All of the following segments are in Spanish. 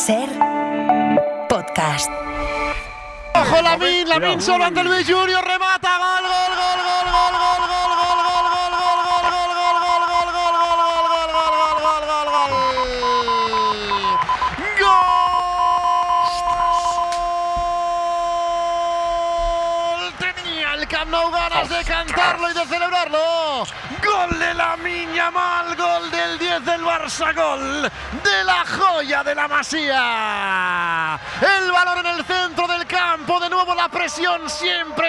SER Podcast. Ojo, Lamine solo ante Luis Junior, remata, gol. Tenía el Camp Nou ganas de cantarlo y de celebrarlo. Gol de Lamine Yamal, gol del 10 del Barça, gol de la joya de la Masía. El balón en el centro del campo, de nuevo la presión siempre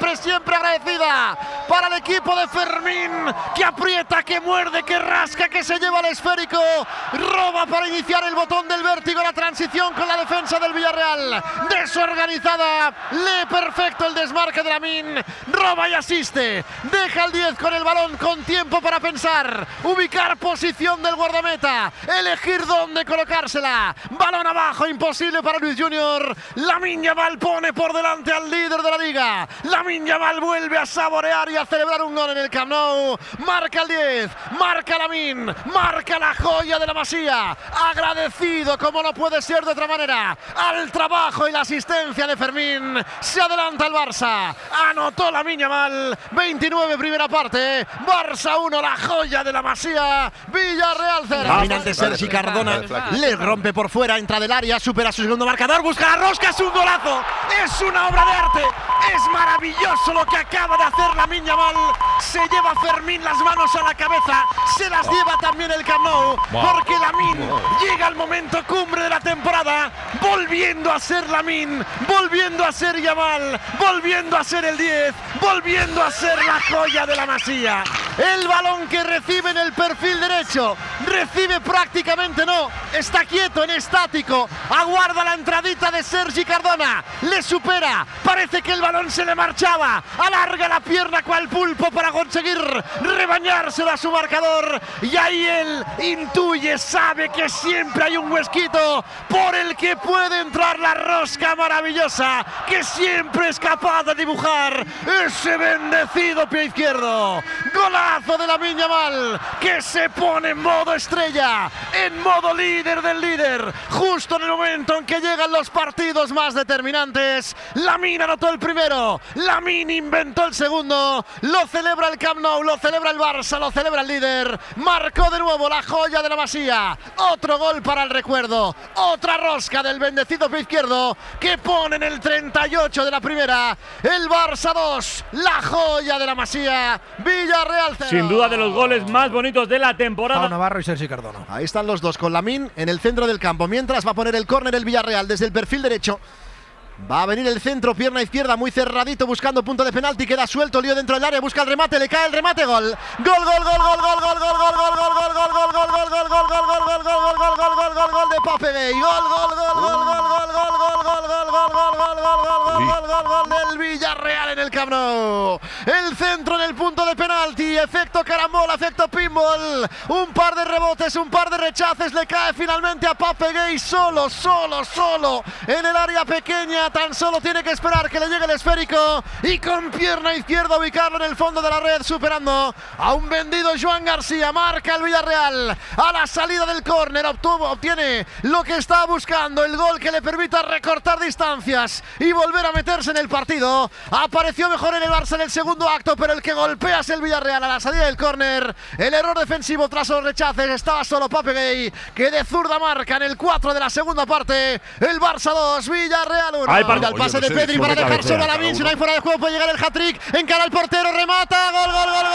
agradecida para el equipo de Fermín, que aprieta, que muerde, que rasca, que se lleva el esférico, roba para iniciar el botón del vértigo, la transición con la defensa del Villarreal, desorganizada, lee perfecto el desmarque de Lamine, roba y asiste, deja el 10 con el balón, con tiempo para pensar, ubicar posición del guardameta, elegir dónde colocársela, balón abajo, imposible para Luis Junior. Lamine Yamal pone por delante al líder de la liga. Lamine Yamal vuelve a saborear y a celebrar un gol en el Camp Nou. Marca el 10, marca Lamine, marca la joya de la Masía, agradecido como no puede ser de otra manera al trabajo y la asistencia de Fermín. Se adelanta el Barça, anotó Lamine Yamal, 29 primera parte, Barça 1, la joya de la Masía, Villarreal 0. Dominante Sergi Cardona, le rompe por fuera, entra del área, supera su segundo marcador, busca la rosca, es un golazo, es una obra de arte, es maravilloso lo que acaba de hacer Lamine Yamal. Se lleva Fermín las manos a la cabeza, se las lleva también el Camp Nou, porque Lamine llega al momento cumbre de la temporada, volviendo a ser Lamine, volviendo a ser Yamal, volviendo a ser el 10, volviendo a ser la joya de la Masía. El balón que recibe en el perfil derecho, recibe prácticamente no, está quieto en estático, aguarda la entradita de Sergi Cardona, le supera, parece que el balón se le marchaba, alarga la pierna cual pulpo para conseguir rebañárselo a su marcador, y ahí él intuye, sabe que siempre hay un huesquito por el que puede entrar la rosca maravillosa, que siempre es capaz de dibujar ese bendecido pie izquierdo. Golazo de Lamine Yamal, que se pone en modo estrella, en modo líder del líder, justo en el momento en que llegan los partidos más determinantes. Lamine anotó el primero, Lamine inventó el segundo, lo celebra el Camp Nou, lo celebra el Barça, lo celebra el líder, marcó de nuevo la joya de la Masía, otro gol para el recuerdo, otra rosca del bendecido pie izquierdo, que pone en el 38 de la primera, el Barça 2, la joya de la Masía, Villarreal 0. Sin duda de los goles más bonitos de la temporada. Pau Navarro y Sergi Cardona. Ahí están los dos con Lamine en el centro del campo, mientras va a poner el córner el Villarreal desde el perfil derecho. Va a venir el centro, pierna izquierda, muy cerradito, buscando punto de penalti, queda suelto, lío dentro del área, busca el remate, le cae el remate, gol. Gol de Papegay. Gol del Villarreal en el Camp Nou. El centro en el punto de penalti, efecto carambola, efecto pinball. Un par de rebotes, un par de rechaces, le cae finalmente a Papegay solo en el área pequeña. Tan solo tiene que esperar que le llegue el esférico y con pierna izquierda ubicarlo en el fondo de la red, superando a un vendido Joan García. Marca el Villarreal a la salida del córner, obtiene lo que estaba buscando, el gol que le permita recortar distancias y volver a meterse en el partido. Apareció mejor en el Barça en el segundo acto, pero el que golpea es el Villarreal a la salida del córner. El error defensivo tras los rechaces, estaba solo Papegay, que de zurda marca en el 4 de la segunda parte. El Barça 2, Villarreal 1. El pase de Pedri para dejar solo a Lamine, si no hay fuera de juego puede llegar el hat-trick, encara al portero, remata, gol.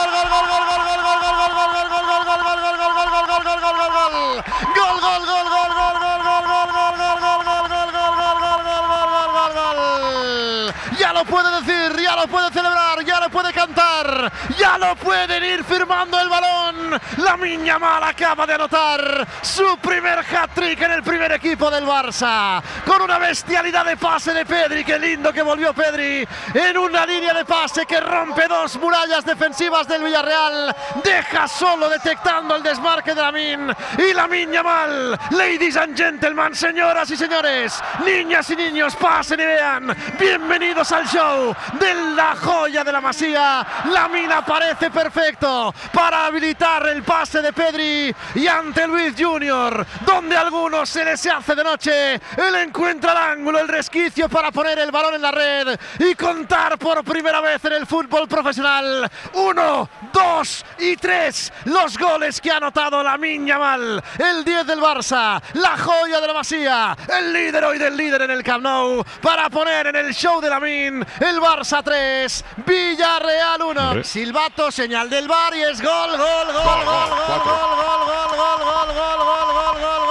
Ya lo puede decir, ya lo puede celebrar, ya lo puede cantar, ya lo pueden ir firmando el balón. Lamine Yamal acaba de anotar su primer hat-trick en el primer equipo del Barça, con una bestialidad de pase de Pedri. Qué lindo que volvió Pedri en una línea de pase que rompe dos murallas defensivas del Villarreal, deja solo detectando el desmarque de Lamine. Y Lamine Yamal, ladies and gentlemen, señoras y señores, niñas y niños, pasen y vean, bienvenidos al show de la joya de la Masía. Lamine aparece perfecto perfecto para habilitar el pase de Pedri y ante Luis Junior, donde a algunos se les hace de noche, él encuentra el ángulo, el resquicio para poner el balón en la red y contar por primera vez en el fútbol profesional 1, 2 y 3 los goles que ha anotado Lamine Yamal, el 10 del Barça, la joya de la Masía, el líder hoy del líder en el Camp Nou, para poner en el show de Lamine el Barça 3, Villarreal 1. Silbato, señal del VAR y es gol, gol, gol, gol, gol, gol, gol, gol, gol, gol, gol, gol, gol, gol,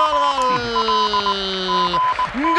gol,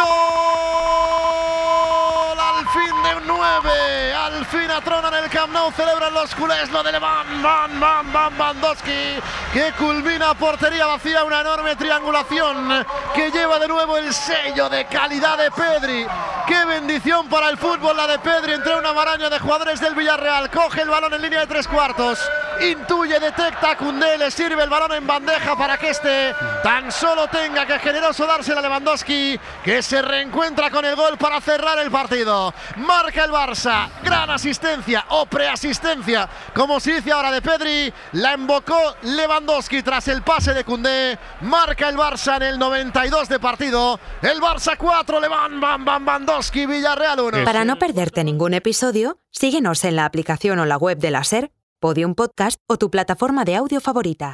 gol, al fin de un 9, al fin atrona en el Camp Nou, celebran los culés lo de Lewandowski, que culmina a portería vacía, una enorme triangulación que lleva de nuevo el sello de calidad de Pedri. Qué bendición para el fútbol la de Pedri entre una maraña de jugadores del Villarreal, coge el balón en línea de 3 cuartos, intuye, detecta a Koundé, le sirve el balón en bandeja para que este tan solo tenga que generoso dársela a Lewandowski, que se reencuentra con el gol para cerrar el partido. Marca el Barça, gran asistencia o preasistencia, como se dice ahora de Pedri, la invocó Lewandowski tras el pase de Koundé. Marca el Barça en el 92 de partido, el Barça 4, Lewandowski, Villarreal 1. Para no perderte ningún episodio, síguenos en la aplicación o la web de la SER, Podium Podcast o tu plataforma de audio favorita.